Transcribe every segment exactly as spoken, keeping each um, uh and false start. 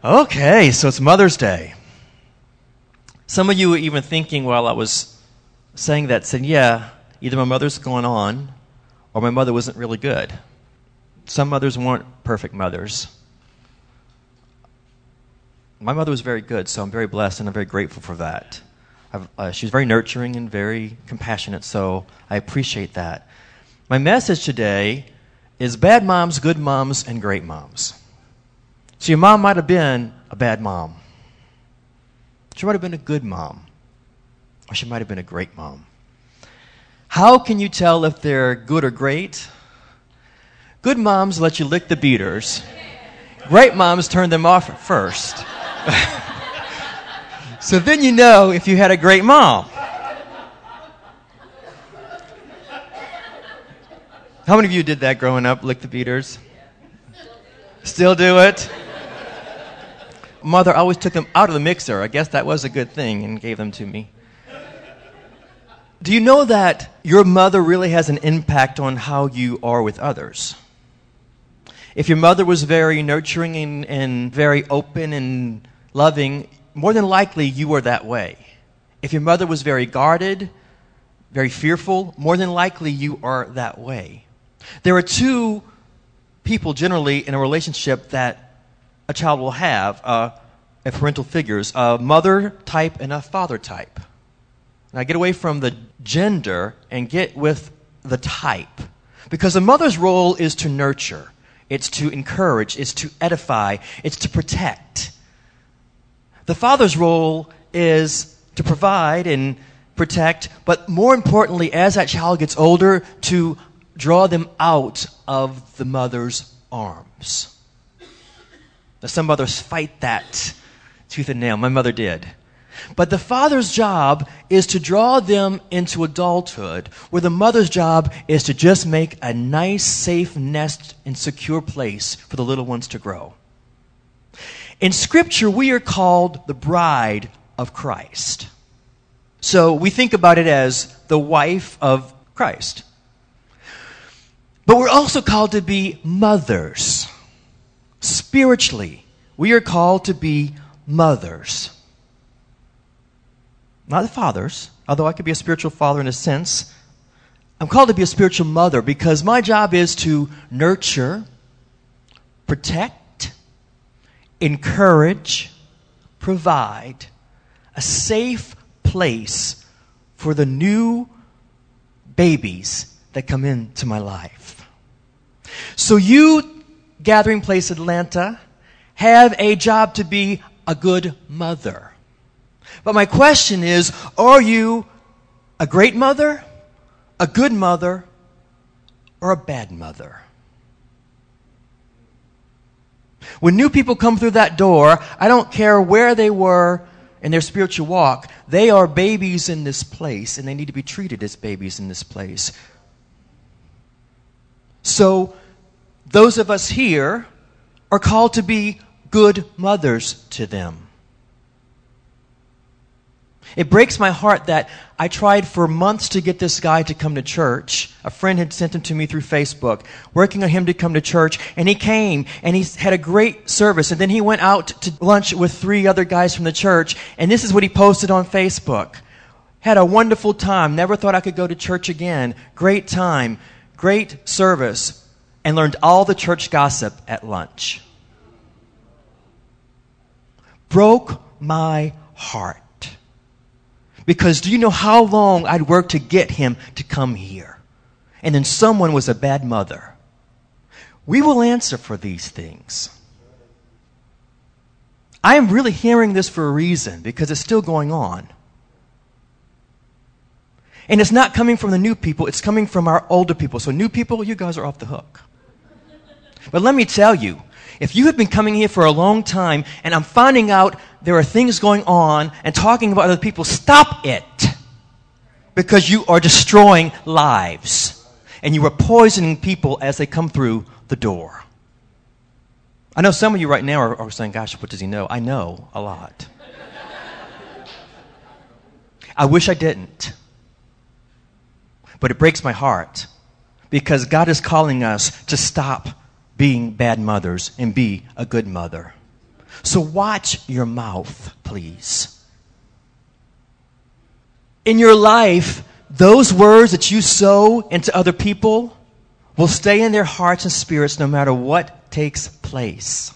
Okay, so it's Mother's Day. Some of you were even thinking while I was saying that, said, yeah, either my mother's going on or my mother wasn't really good. Some mothers weren't perfect mothers. My mother was very good, so I'm very blessed and I'm very grateful for that. I've, uh, she was very nurturing and very compassionate, so I appreciate that. My message today is bad moms, good moms, and great moms. So your mom might have been a bad mom. She might have been a good mom. Or she might have been a great mom. How can you tell if they're good or great? Good moms let you lick the beaters. Great moms turn them off first. So then you know if you had a great mom. How many of you did that growing up, lick the beaters? Still do it? Mother always took them out of the mixer. I guess that was a good thing and gave them to me. Do you know that your mother really has an impact on how you are with others? If your mother was very nurturing and, and very open and loving, more than likely you were that way. If your mother was very guarded, very fearful, more than likely you are that way. There are two people generally in a relationship that a child will have, uh, as parental figures, a mother type and a father type. Now get away from the gender and get with the type. Because a mother's role is to nurture. It's to encourage. It's to edify. It's to protect. The father's role is to provide and protect, but more importantly, as that child gets older, to draw them out of the mother's arms. Now, some mothers fight that tooth and nail. My mother did. But the father's job is to draw them into adulthood, where the mother's job is to just make a nice, safe nest and secure place for the little ones to grow. In Scripture, we are called the bride of Christ. So we think about it as the wife of Christ. But we're also called to be mothers. Spiritually, we are called to be mothers. Not the fathers, although I could be a spiritual father in a sense. I'm called to be a spiritual mother because my job is to nurture, protect, encourage, provide a safe place for the new babies that come into my life. So you, Gathering Place Atlanta, have a job to be a good mother. But my question is, are you a great mother, a good mother, or a bad mother? When new people come through that door, I don't care where they were in their spiritual walk, they are babies in this place, and they need to be treated as babies in this place. So, those of us here are called to be good mothers to them. It breaks my heart that I tried for months to get this guy to come to church. A friend had sent him to me through Facebook, working on him to come to church, and he came, and he had a great service, and then he went out to lunch with three other guys from the church, and this is what he posted on Facebook. Had a wonderful time, never thought I could go to church again. Great time, great service, and learned all the church gossip at lunch. Broke my heart. Because do you know how long I'd worked to get him to come here? And then someone was a bad mother. We will answer for these things. I am really hearing this for a reason, because it's still going on. And it's not coming from the new people, it's coming from our older people. So new people, you guys are off the hook. But let me tell you, if you have been coming here for a long time and I'm finding out there are things going on and talking about other people, stop it. Because you are destroying lives. And you are poisoning people as they come through the door. I know some of you right now are, are saying, gosh, what does he know? I know a lot. I wish I didn't. But it breaks my heart. Because God is calling us to stop being bad mothers and be a good mother. So watch your mouth, please. In your life, those words that you sow into other people will stay in their hearts and spirits no matter what takes place.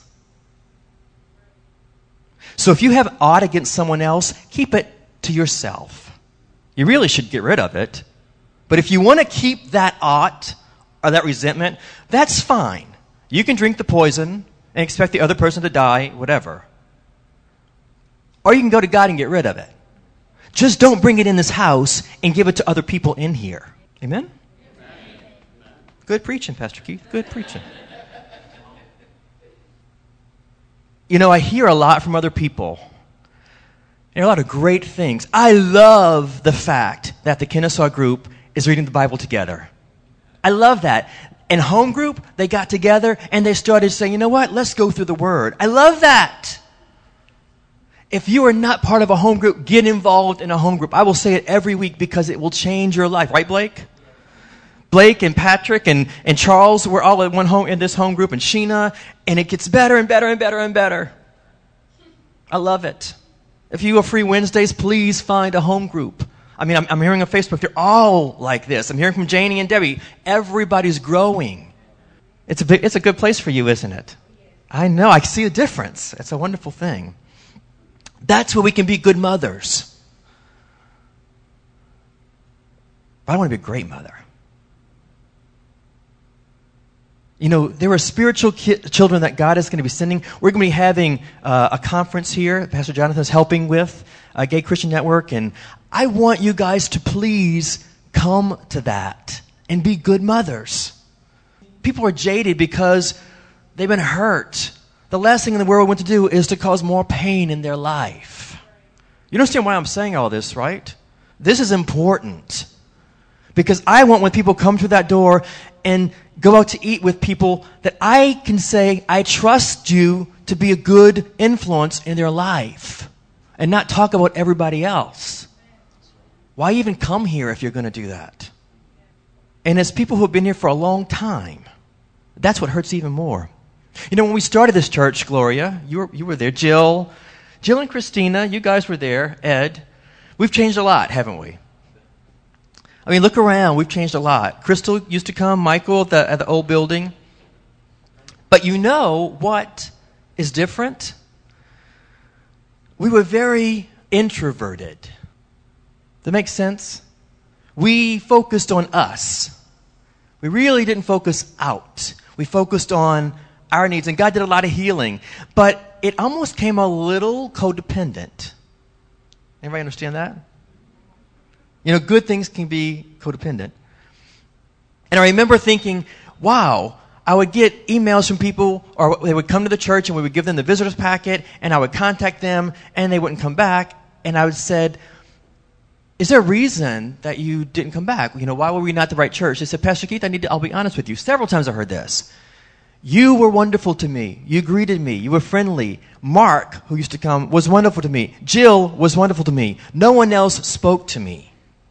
So if you have aught against someone else, keep it to yourself. You really should get rid of it. But if you want to keep that aught or that resentment, that's fine. You can drink the poison and expect the other person to die, whatever. Or you can go to God and get rid of it. Just don't bring it in this house and give it to other people in here. Amen? Amen. Good preaching, Pastor Keith. Good preaching. You know, I hear a lot from other people. There are a lot of great things. I love the fact that the Kennesaw group is reading the Bible together. I love that. In home group, they got together and they started saying, you know what, let's go through the Word. I love that. If you are not part of a home group, get involved in a home group. I will say it every week because it will change your life. Right, Blake? Blake and Patrick and, and Charles were all in one home in this home group, and Sheena, and it gets better and better and better and better. I love it. If you are free Wednesdays, please find a home group. I mean, I'm, I'm hearing on Facebook, they're all like this. I'm hearing from Janie and Debbie. Everybody's growing. It's a big, it's a good place for you, isn't it? I know. I see a difference. It's a wonderful thing. That's where we can be good mothers. But I want to be a great mother. You know, there are spiritual ki- children that God is going to be sending. We're going to be having uh, a conference here. Pastor Jonathan is helping with uh, Gay Christian Network. And I want you guys to please come to that and be good mothers. People are jaded because they've been hurt. The last thing in the world we want to do is to cause more pain in their life. You understand why I'm saying all this, right? This is important. Because I want when people come through that door and go out to eat with people that I can say, I trust you to be a good influence in their life and not talk about everybody else. Why even come here if you're going to do that? And as people who have been here for a long time, that's what hurts even more. You know, when we started this church, Gloria, you were, you were there. Jill, Jill and Christina, you guys were there. Ed, we've changed a lot, haven't we? I mean, look around. We've changed a lot. Crystal used to come, Michael at the, at the old building. But you know what is different? We were very introverted. Does that make sense? We focused on us. We really didn't focus out. We focused on our needs, and God did a lot of healing. But it almost came a little codependent. Anybody understand that? You know, good things can be codependent. And I remember thinking, wow, I would get emails from people, or they would come to the church and we would give them the visitor's packet, and I would contact them, and they wouldn't come back. And I would said, is there a reason that you didn't come back? You know, why were we not the right church? They said, Pastor Keith, I need to, I'll be honest with you. Several times I heard this. You were wonderful to me. You greeted me. You were friendly. Mark, who used to come, was wonderful to me. Jill was wonderful to me. No one else spoke to me.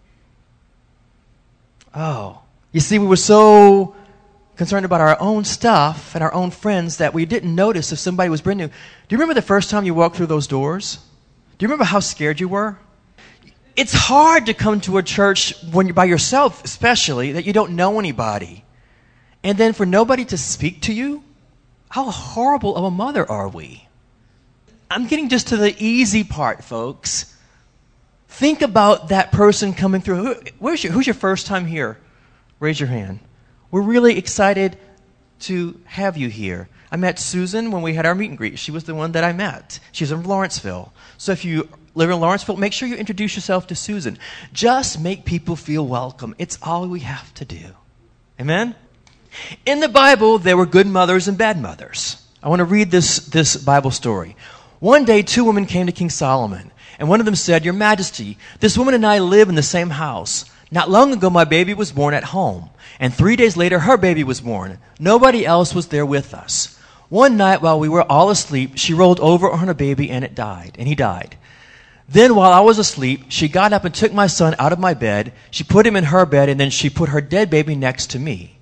Oh, you see, we were so concerned about our own stuff and our own friends that we didn't notice if somebody was brand new. Do you remember the first time you walked through those doors? Do you remember how scared you were? It's hard to come to a church when you're by yourself, especially, that you don't know anybody. And then for nobody to speak to you? How horrible of a mother are we? I'm getting just to the easy part, folks. Think about that person coming through. Who, where's your, who's your first time here? Raise your hand. We're really excited to have you here. I met Susan when we had our meet and greet. She was the one that I met. She's in Lawrenceville. So if you live in Lawrenceville, make sure you introduce yourself to Susan. Just make people feel welcome. It's all we have to do. Amen? In the Bible, there were good mothers and bad mothers. I want to read this, this Bible story. One day, two women came to King Solomon. And one of them said, Your Majesty, this woman and I live in the same house. Not long ago, my baby was born at home. And three days later, her baby was born. Nobody else was there with us. One night, while we were all asleep, she rolled over on her baby and it died. And he died. Then, while I was asleep, she got up and took my son out of my bed. She put him in her bed, and then she put her dead baby next to me.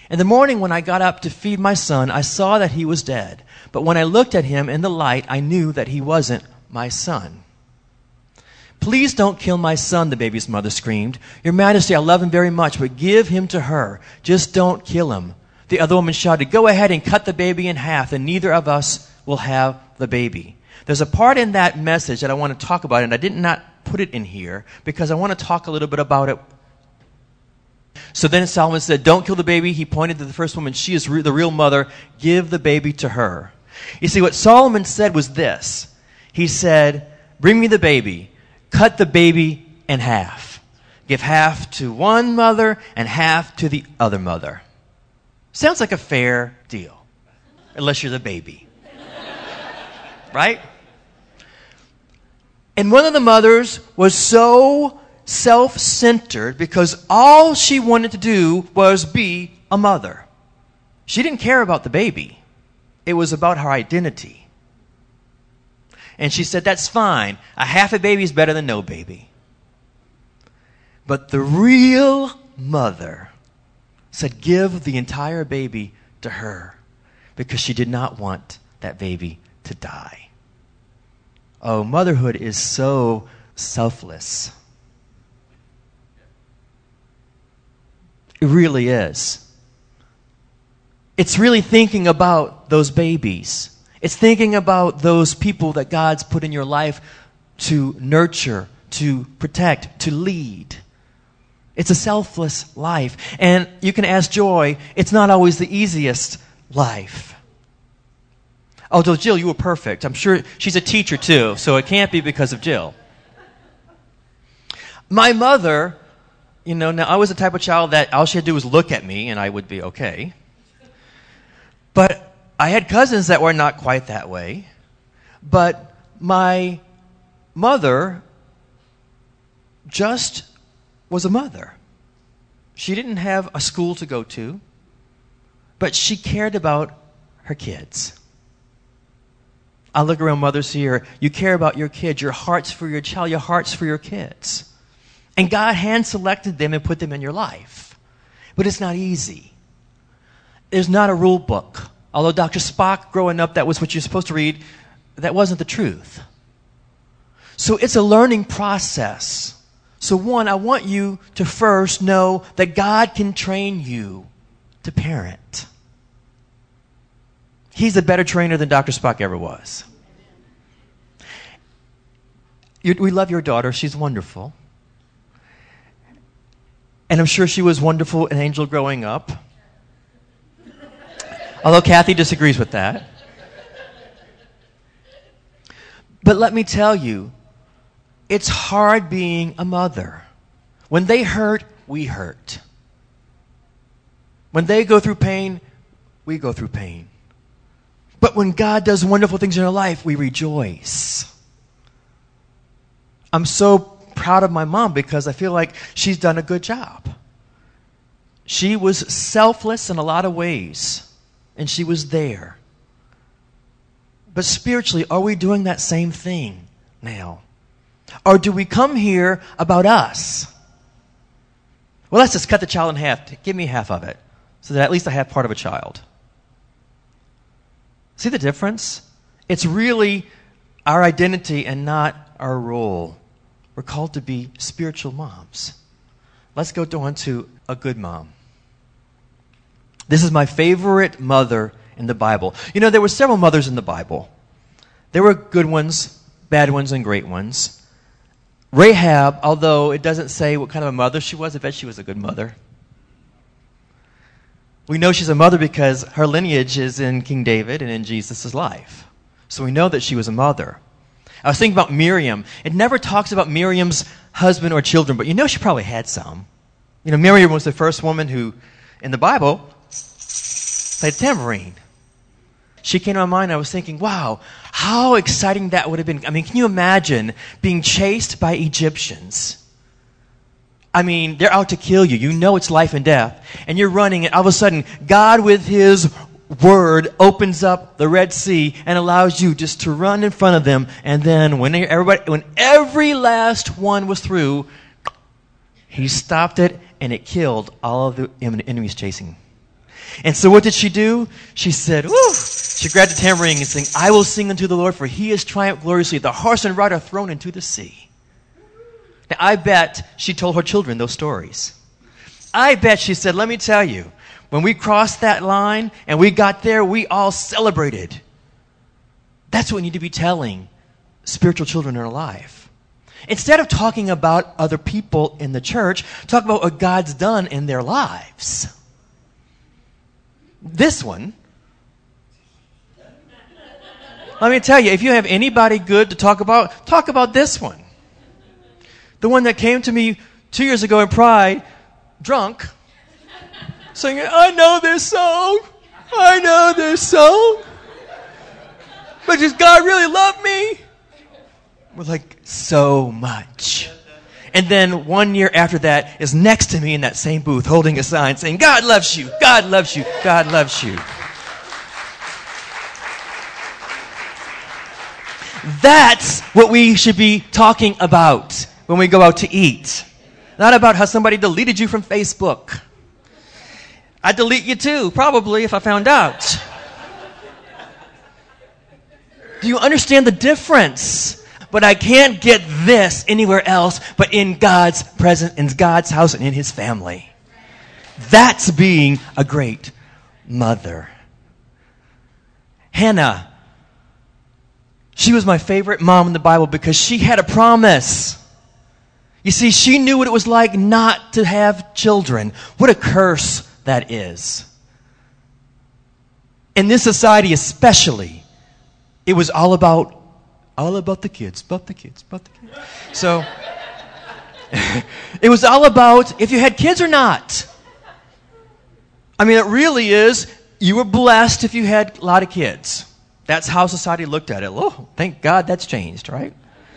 In the morning when I got up to feed my son, I saw that he was dead. But when I looked at him in the light, I knew that he wasn't my son. Please don't kill my son, the baby's mother screamed. Your Majesty, I love him very much, but give him to her. Just don't kill him. The other woman shouted, go ahead and cut the baby in half, and neither of us will have the baby. There's a part in that message that I want to talk about, and I did not put it in here because I want to talk a little bit about it. So then Solomon said, don't kill the baby. He pointed to the first woman. She is re- the real mother. Give the baby to her. You see, what Solomon said was this. He said, bring me the baby. Cut the baby in half. Give half to one mother and half to the other mother. Sounds like a fair deal, unless you're the baby. Right? And one of the mothers was so self-centered because all she wanted to do was be a mother. She didn't care about the baby. It was about her identity. And she said, that's fine. A half a baby is better than no baby. But the real mother said, give the entire baby to her because she did not want that baby to die. Oh, motherhood is so selfless. It really is. It's really thinking about those babies. It's thinking about those people that God's put in your life to nurture, to protect, to lead. It's a selfless life. And you can ask Joy, it's not always the easiest life. Although, Jill, you were perfect. I'm sure she's a teacher too, so it can't be because of Jill. My mother, you know, now I was the type of child that all she had to do was look at me and I would be okay. But I had cousins that were not quite that way. But my mother just was a mother. She didn't have a school to go to, but she cared about her kids. I look around mothers here, you care about your kids, your heart's for your child, your heart's for your kids. And God hand-selected them and put them in your life. But it's not easy. There's not a rule book. Although Doctor Spock, growing up, that was what you're supposed to read, that wasn't the truth. So it's a learning process. So one, I want you to first know that God can train you to parent. He's a better trainer than Doctor Spock ever was. You, we love your daughter. She's wonderful. And I'm sure she was wonderful an angel growing up. Although Kathy disagrees with that. But let me tell you, it's hard being a mother. When they hurt, we hurt. When they go through pain, we go through pain. But when God does wonderful things in our life, we rejoice. I'm so proud of my mom because I feel like she's done a good job. She was selfless in a lot of ways, and she was there. But spiritually, are we doing that same thing now? Or do we come here about us? Well, let's just cut the child in half. Give me half of it so that at least I have part of a child. See the difference? It's really our identity and not our role. We're called to be spiritual moms. Let's go on to a good mom. This is my favorite mother in the Bible. You know, there were several mothers in the Bible. There were good ones, bad ones, and great ones. Rahab, although it doesn't say what kind of a mother she was, I bet she was a good mother. We know she's a mother because her lineage is in King David and in Jesus' life. So we know that she was a mother. I was thinking about Miriam. It never talks about Miriam's husband or children, but you know she probably had some. You know, Miriam was the first woman who, in the Bible, played tambourine. She came to my mind, I was thinking, wow, how exciting that would have been. I mean, can you imagine being chased by Egyptians? I mean, they're out to kill you. You know it's life and death. And you're running, and all of a sudden, God with His Word opens up the Red Sea and allows you just to run in front of them. And then when everybody, when every last one was through, He stopped it, and it killed all of the enemies chasing. And so what did she do? She said, woo! She grabbed a tambourine and sang, I will sing unto the Lord, for he has triumphed gloriously. The horse and rider are thrown into the sea. Now, I bet she told her children those stories. I bet she said, let me tell you, when we crossed that line and we got there, we all celebrated. That's what we need to be telling spiritual children in our life. Instead of talking about other people in the church, talk about what God's done in their lives. This one, let me tell you, if you have anybody good to talk about, talk about this one. The one that came to me two years ago in Pride, drunk, singing, I know this song, I know this song, but does God really love me? We're like, so much. And then one year after that is next to me in that same booth holding a sign saying, God loves you, God loves you, God loves you. That's what we should be talking about when we go out to eat. Not about how somebody deleted you from Facebook. I'd delete you too, probably, if I found out. Do you understand the difference? But I can't get this anywhere else but in God's presence, in God's house, and in His family. That's being a great mother. Hannah, she was my favorite mom in the Bible because she had a promise. You see, she knew what it was like not to have children. What a curse that is. In this society especially, it was all about All about the kids, about the kids, about the kids. So, it was all about if you had kids or not. I mean, it really is, you were blessed if you had a lot of kids. That's how society looked at it. Oh, thank God that's changed, right?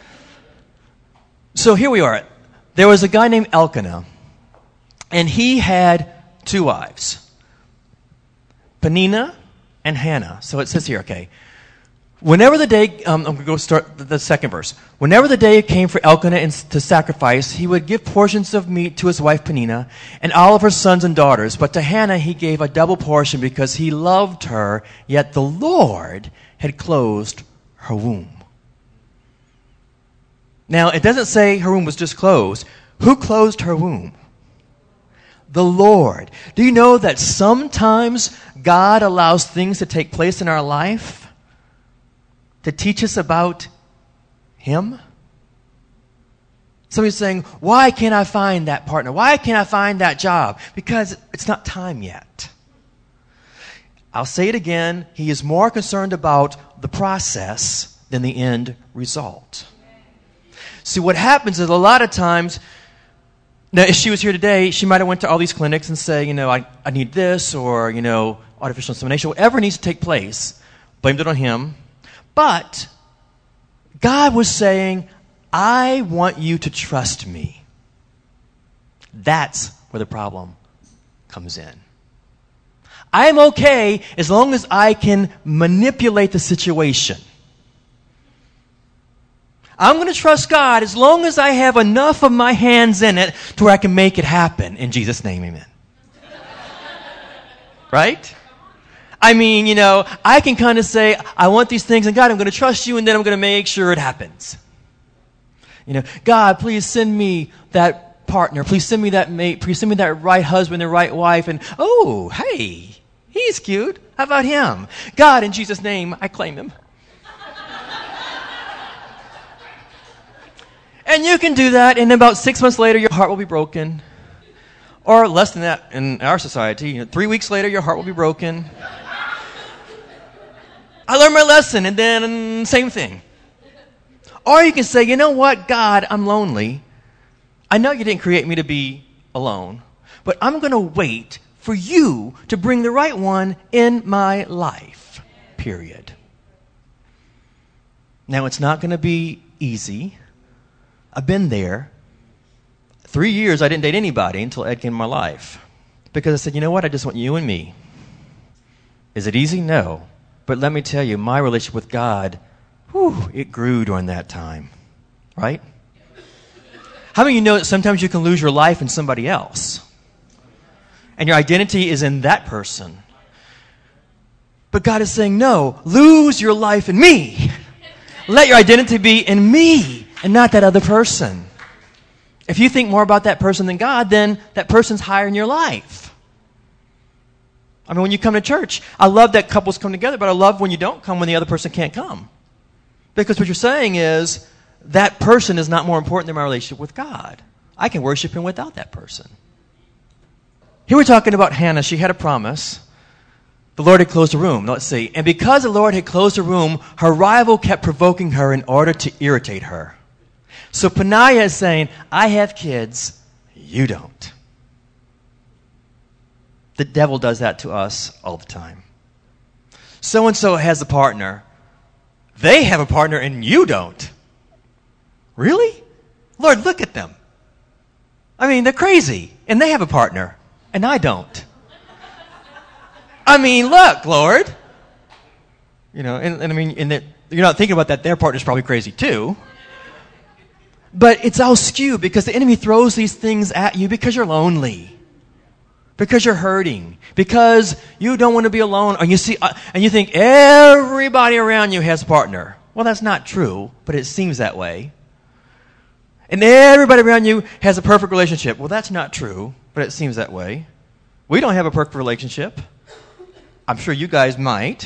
So here we are. There was a guy named Elkanah, and he had two wives, Peninnah and Hannah. So it says here, okay. Whenever the day, um, I'm going to go start the, the second verse. Whenever the day came for Elkanah in, to sacrifice, he would give portions of meat to his wife Peninnah and all of her sons and daughters. But to Hannah he gave a double portion because he loved her, yet the Lord had closed her womb. Now, it doesn't say her womb was just closed. Who closed her womb? The Lord. Do you know that sometimes God allows things to take place in our life to teach us about Him? Somebody's saying, why can't I find that partner? Why can't I find that job? Because it's not time yet. I'll say it again. He is more concerned about the process than the end result. See, what happens is a lot of times, now if she was here today, she might have went to all these clinics and say, you know, I, I need this, or, you know, artificial insemination, whatever needs to take place, blamed it on him. But God was saying, I want you to trust me. That's where the problem comes in. I'm okay as long as I can manipulate the situation. I'm going to trust God as long as I have enough of my hands in it to where I can make it happen. In Jesus' name, amen. Right? I mean, you know, I can kind of say, I want these things, and God, I'm going to trust you, and then I'm going to make sure it happens. You know, God, please send me that partner. Please send me that mate. Please send me that right husband, the right wife. And, oh, hey, he's cute. How about him? God, in Jesus' name, I claim him. And you can do that, and about six months later, your heart will be broken. Or less than that in our society. You know, three weeks later, your heart will be broken. I learned my lesson, and then same thing. Or you can say, you know what, God, I'm lonely. I know you didn't create me to be alone, but I'm going to wait for you to bring the right one in my life, period. Now, it's not going to be easy. I've been there. Three years I didn't date anybody until Ed came in my life. Because I said, you know what, I just want you and me. Is it easy? No. But let me tell you, my relationship with God, whew, it grew during that time. Right? How many of you know that sometimes you can lose your life in somebody else? and your identity is in that person. But God is saying, no, lose your life in me. Let your identity be in me and not that other person. If you think more about that person than God, then that person's higher in your life. I mean, when you come to church, I love that couples come together, but I love when you don't come when the other person can't come. Because what you're saying is, that person is not more important than my relationship with God. I can worship Him without that person. Here we're talking about Hannah. She had a promise. The Lord had closed the room. Let's see. And because the Lord had closed the room, her rival kept provoking her in order to irritate her. So Peninnah is saying, I have kids, you don't. The devil does that to us all the time. So-and-so has a partner. They have a partner and you don't. Really? Lord, look at them. I mean, they're crazy. And they have a partner. And I don't. I mean, look, Lord. You know, and, and I mean, and you're not thinking about that. Their partner's probably crazy too. But it's all skewed because the enemy throws these things at you because you're lonely. Because you're hurting. Because you don't want to be alone. And you see, uh, and you think everybody around you has a partner. Well, that's not true, but it seems that way. And everybody around you has a perfect relationship. Well, that's not true, but it seems that way. We don't have a perfect relationship. I'm sure you guys might.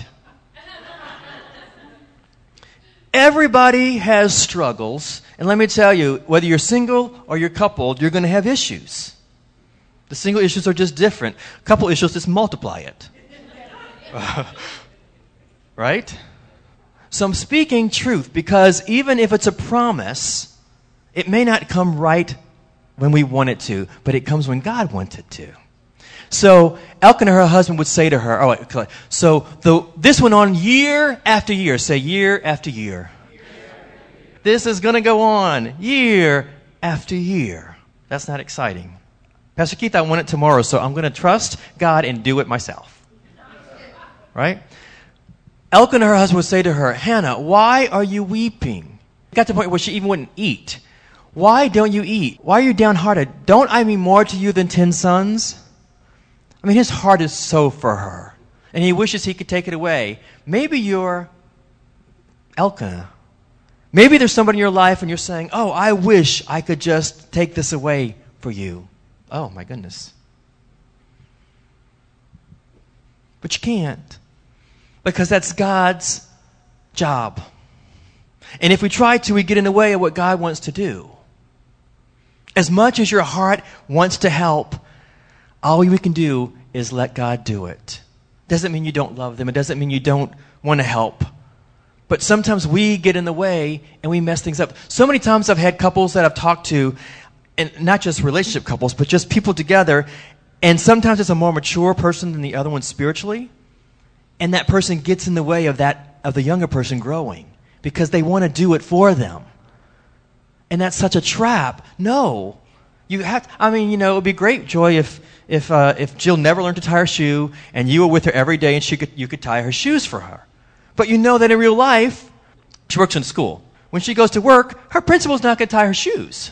Everybody has struggles. And let me tell you, whether you're single or you're coupled, you're going to have issues. The single issues are just different. Couple issues, just multiply it. Uh, right? So I'm speaking truth because even if it's a promise, it may not come right when we want it to, but it comes when God wants it to. So Elkanah, her husband, would say to her, oh, wait, so the, this went on year after year. Say year after year. year, after year. This is going to go on year after year. That's not exciting. Pastor Keith, I want it tomorrow, so I'm going to trust God and do it myself. Right? Elkanah, her husband, would say to her, Hannah, why are you weeping? It got to the point where she even wouldn't eat. Why don't you eat? Why are you downhearted? Don't I mean more to you than ten sons? I mean, his heart is so for her. And he wishes he could take it away. Maybe you're Elkanah. Maybe there's somebody in your life and you're saying, oh, I wish I could just take this away for you. Oh, my goodness. But you can't. Because that's God's job. And if we try to, we get in the way of what God wants to do. As much as your heart wants to help, all we can do is let God do it. Doesn't mean you don't love them. It doesn't mean you don't want to help. But sometimes we get in the way and we mess things up. So many times I've had couples that I've talked to, and not just relationship couples, but just people together, and sometimes it's a more mature person than the other one spiritually, and that person gets in the way of that of the younger person growing because they want to do it for them. And that's such a trap. No. You have to, I mean, you know, it would be great, Joy, if if uh, if Jill never learned to tie her shoe and you were with her every day and she could you could tie her shoes for her. But you know that in real life, she works in school. When she goes to work, her principal's not going to tie her shoes.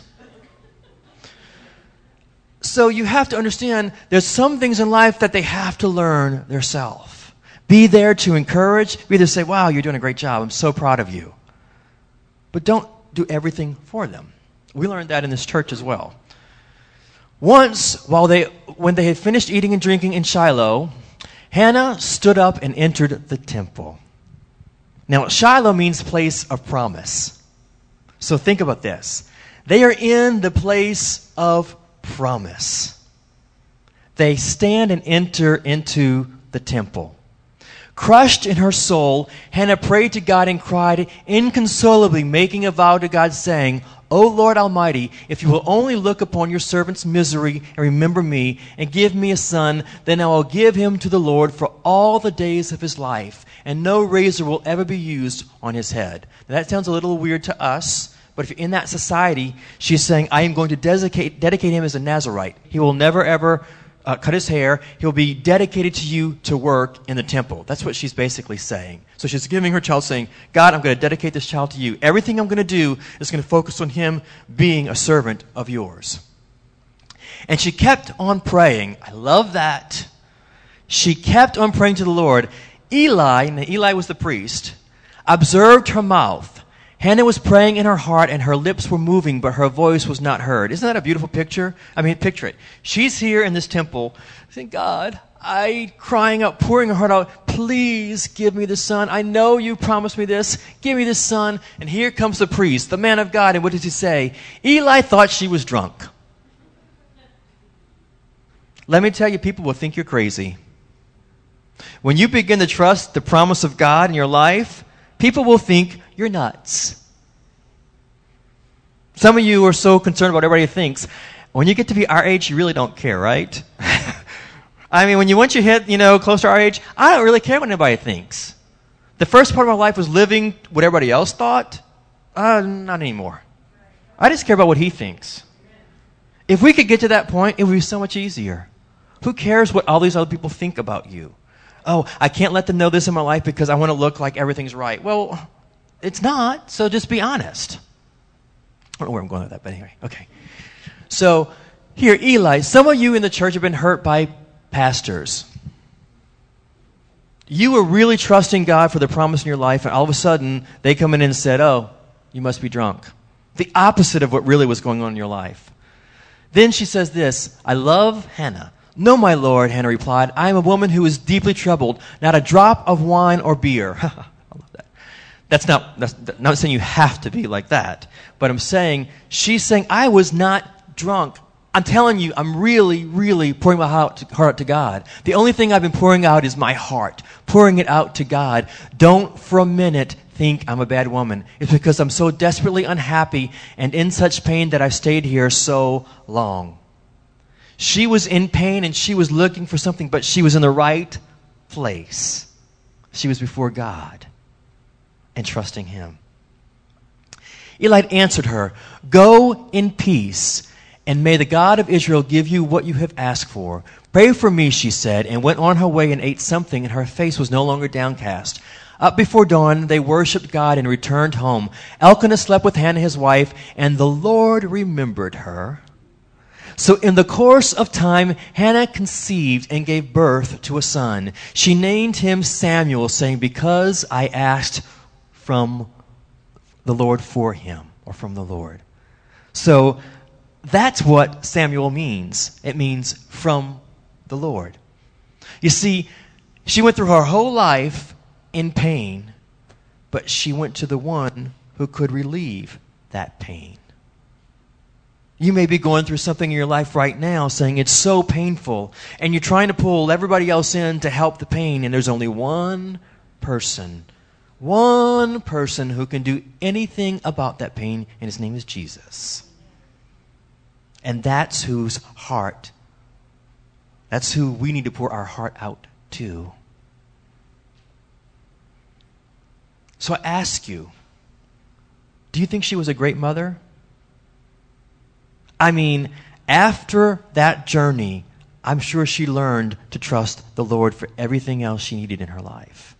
So you have to understand there's some things in life that they have to learn themselves. Be there to encourage. Be there to say, wow, you're doing a great job. I'm so proud of you. But don't do everything for them. We learned that in this church as well. Once, while they, when they had finished eating and drinking in Shiloh, Hannah stood up and entered the temple. Now, Shiloh means place of promise. So think about this. They are in the place of promise. They stand and enter into the temple. Crushed in her soul, Hannah prayed to God and cried inconsolably, making a vow to God, saying, O Lord Almighty, if you will only look upon your servant's misery and remember me and give me a son, then I will give him to the Lord for all the days of his life, and no razor will ever be used on his head. Now, that sounds a little weird to us, but if you're in that society, she's saying, I am going to dedicate, dedicate him as a Nazirite. He will never, ever uh, cut his hair. He'll be dedicated to you to work in the temple. That's what she's basically saying. So she's giving her child, saying, God, I'm going to dedicate this child to you. Everything I'm going to do is going to focus on him being a servant of yours. And she kept on praying. I love that. She kept on praying to the Lord. Eli, and Eli was the priest, observed her mouth. Hannah was praying in her heart, and her lips were moving, but her voice was not heard. Isn't that a beautiful picture? I mean, picture it. She's here in this temple saying, God, I crying out, pouring her heart out, please give me the son. I know you promised me this. Give me the son. And here comes the priest, the man of God. And what does he say? Eli thought she was drunk. Let me tell you, people will think you're crazy. When you begin to trust the promise of God in your life, people will think you're nuts. Some of you are so concerned about what everybody thinks. When you get to be our age, you really don't care, right? I mean, when you once you hit, you know, close to our age, I don't really care what anybody thinks. The first part of my life was living what everybody else thought. Uh, not anymore. I just care about what he thinks. If we could get to that point, it would be so much easier. Who cares what all these other people think about you? Oh, I can't let them know this in my life because I want to look like everything's right. Well, it's not, so just be honest. I don't know where I'm going with that, but anyway, okay. So, here, Eli, some of you in the church have been hurt by pastors. You were really trusting God for the promise in your life, and all of a sudden, they come in and said, oh, you must be drunk. The opposite of what really was going on in your life. Then she says this, I love Hannah. No, my Lord, Hannah replied, I am a woman who is deeply troubled, not a drop of wine or beer. I love that. That's not, that's not saying you have to be like that, but I'm saying, she's saying, I was not drunk. I'm telling you, I'm really, really pouring my heart to, heart to God. The only thing I've been pouring out is my heart, pouring it out to God. Don't for a minute think I'm a bad woman. It's because I'm so desperately unhappy and in such pain that I've stayed here so long. She was in pain and she was looking for something, but she was in the right place. She was before God and trusting Him. Eli answered her, go in peace, and may the God of Israel give you what you have asked for. Pray for me, she said, and went on her way and ate something, and her face was no longer downcast. Up before dawn, they worshipped God and returned home. Elkanah slept with Hannah, his wife, and the Lord remembered her. So in the course of time, Hannah conceived and gave birth to a son. She named him Samuel, saying, because I asked from the Lord for him, or from the Lord. So that's what Samuel means. It means from the Lord. You see, she went through her whole life in pain, but she went to the one who could relieve that pain. You may be going through something in your life right now saying it's so painful, and you're trying to pull everybody else in to help the pain, and there's only one person, one person who can do anything about that pain, and his name is Jesus. And that's whose heart, that's who we need to pour our heart out to. So I ask you, do you think she was a great mother? I mean, after that journey, I'm sure she learned to trust the Lord for everything else she needed in her life.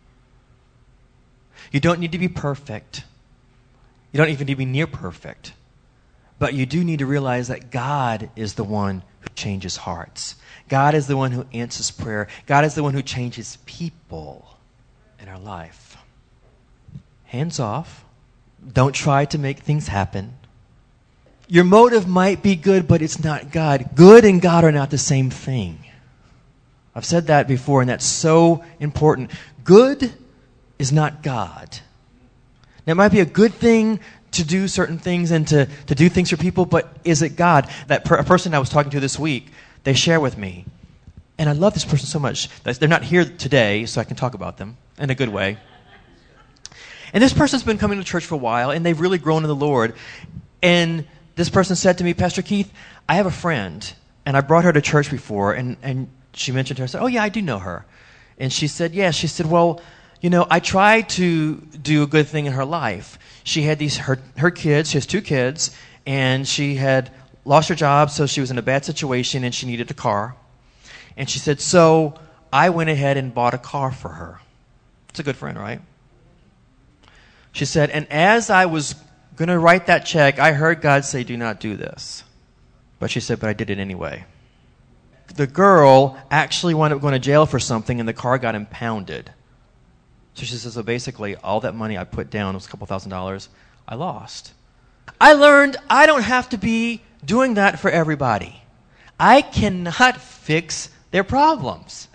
You don't need to be perfect. You don't even need to be near perfect. But you do need to realize that God is the one who changes hearts. God is the one who answers prayer. God is the one who changes people in our life. Hands off. Don't try to make things happen. Your motive might be good, but it's not God. Good and God are not the same thing. I've said that before, and that's so important. Good is not God. Now, it might be a good thing to do certain things and to, to do things for people, but is it God? That per, a person I was talking to this week, they share with me, and I love this person so much. They're not here today, so I can talk about them in a good way. And this person's been coming to church for a while, and they've really grown in the Lord. And this person said to me, Pastor Keith, I have a friend, and I brought her to church before, and, and she mentioned her. I said, oh, yeah, I do know her. And she said, yeah. She said, well, you know, I tried to do a good thing in her life. She had these her, her kids. She has two kids, and she had lost her job, so she was in a bad situation, and she needed a car. And she said, so I went ahead and bought a car for her. It's a good friend, right? She said, and as I was going to write that check, I heard God say, do not do this. But she said, but I did it anyway. The girl actually wound up going to jail for something, and the car got impounded. So she says, so basically, all that money I put down, it was a couple thousand dollars, I lost. I learned I don't have to be doing that for everybody. I cannot fix their problems.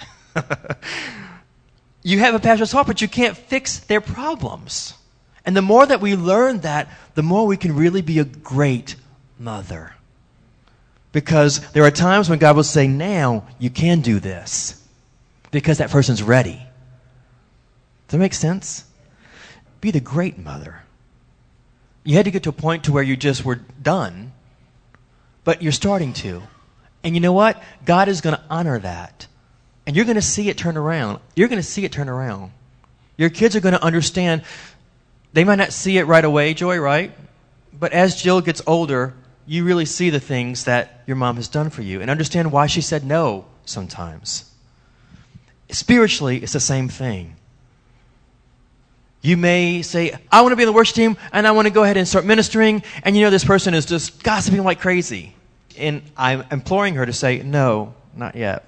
You have a pastor's heart, but you can't fix their problems. And the more that we learn that, the more we can really be a great mother. Because there are times when God will say, now you can do this. Because that person's ready. Does that make sense? Be the great mother. You had to get to a point to where you just were done, but you're starting to. And you know what? God is going to honor that. And you're going to see it turn around. You're going to see it turn around. Your kids are going to understand. They might not see it right away, Joy, right? But as Jill gets older, you really see the things that your mom has done for you and understand why she said no sometimes. Spiritually, it's the same thing. You may say, I want to be in the worship team and I want to go ahead and start ministering, and you know this person is just gossiping like crazy. And I'm imploring her to say, no, not yet.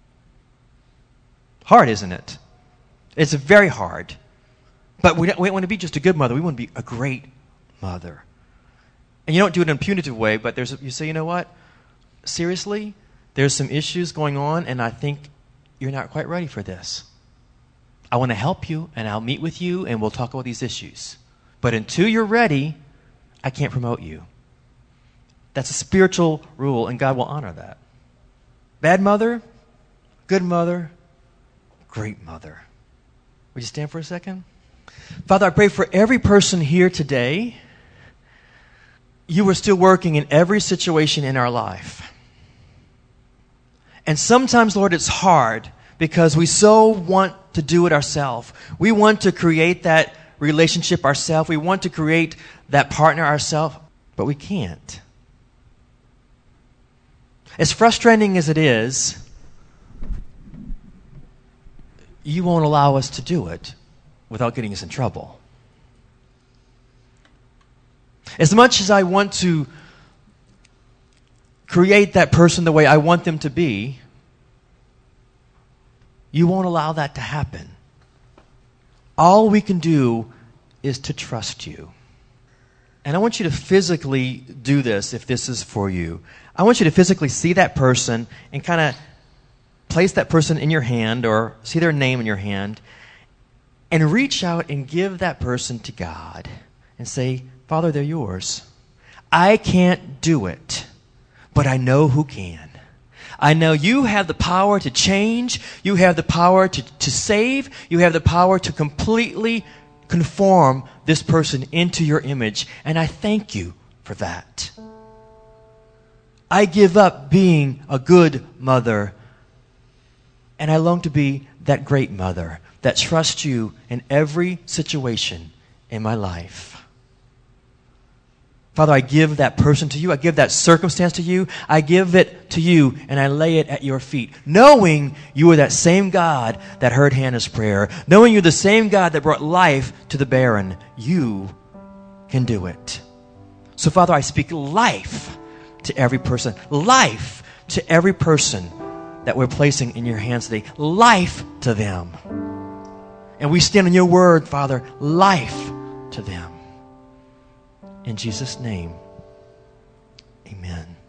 Hard, isn't it? It's very hard. But we don't, we don't want to be just a good mother. We want to be a great mother. And you don't do it in a punitive way, but there's a, you say, you know what? Seriously, there's some issues going on, and I think you're not quite ready for this. I want to help you, and I'll meet with you, and we'll talk about these issues. But until you're ready, I can't promote you. That's a spiritual rule, and God will honor that. Bad mother, good mother, great mother. Would you stand for a second? Father, I pray for every person here today. You are still working in every situation in our life. And sometimes, Lord, it's hard because we so want to do it ourselves. We want to create that relationship ourselves. We want to create that partner ourselves, but we can't. As frustrating as it is, you won't allow us to do it without getting us in trouble. As much as I want to create that person the way I want them to be, you won't allow that to happen. All we can do is to trust you. And I want you to physically do this if this is for you. I want you to physically see that person and kind of place that person in your hand or see their name in your hand and reach out and give that person to God and say, Father, they're yours. I can't do it, but I know who can. I know you have the power to change. You have the power to, to save. You have the power to completely conform this person into your image. And I thank you for that. I give up being a good mother, and I long to be that great mother that trusts you in every situation in my life. Father, I give that person to you. I give that circumstance to you. I give it to you, and I lay it at your feet, knowing you are that same God that heard Hannah's prayer, knowing you're the same God that brought life to the barren. You can do it. So, Father, I speak life to every person, life to every person that we're placing in your hands today, life to them. And we stand on your word, Father, life to them. In Jesus' name, amen.